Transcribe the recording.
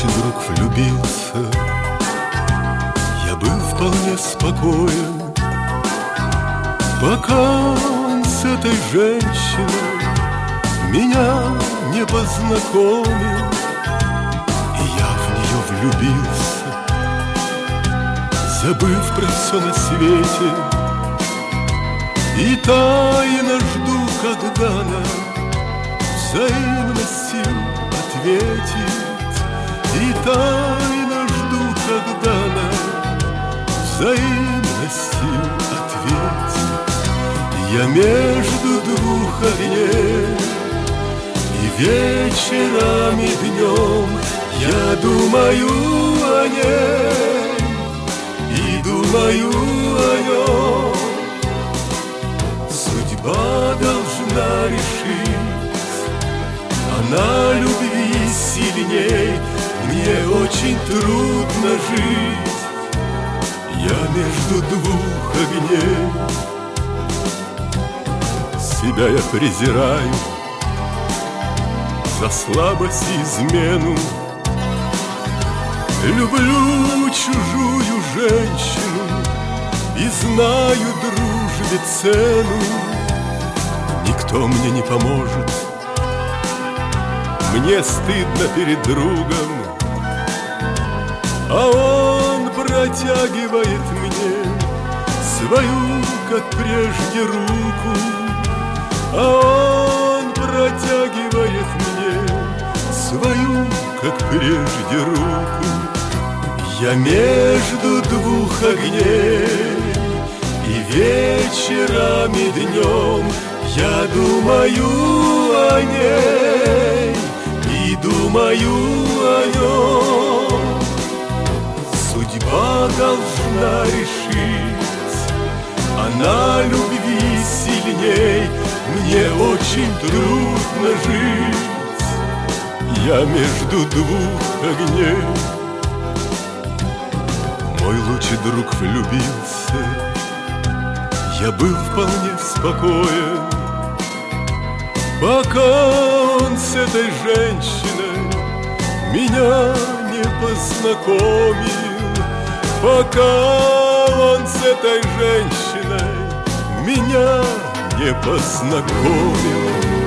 лучший друг влюбился, я был вполне спокоен, пока он с этой женщиной меня не познакомил, и я в нее влюбился, забыв про все на свете, и тайно жду, когда она взаимностью ответит, и тайно жду, когда она взаимностью ответит. Я между двух огней, и вечером, и днем я думаю о ней, и думаю о нем. Судьба должна решить, она любви сильней, мне очень трудно жить, я между двух огней. Себя я презираю за слабость и измену, люблю чужую женщину и знаю дружбе цену. Никто мне не поможет, мне стыдно перед другом, а он протягивает мне свою, как прежде, руку, а он протягивает мне свою, как прежде, руку. Я между двух огней, и вечером, и днем я думаю о ней, и думаю о нем. Судьба должна решить, она любви сильней, мне очень трудно жить, я между двух огней. Мой лучший друг влюбился, я был вполне спокоен, пока он с этой женщиной меня не познакомил, пока он с этой женщиной меня не познакомил.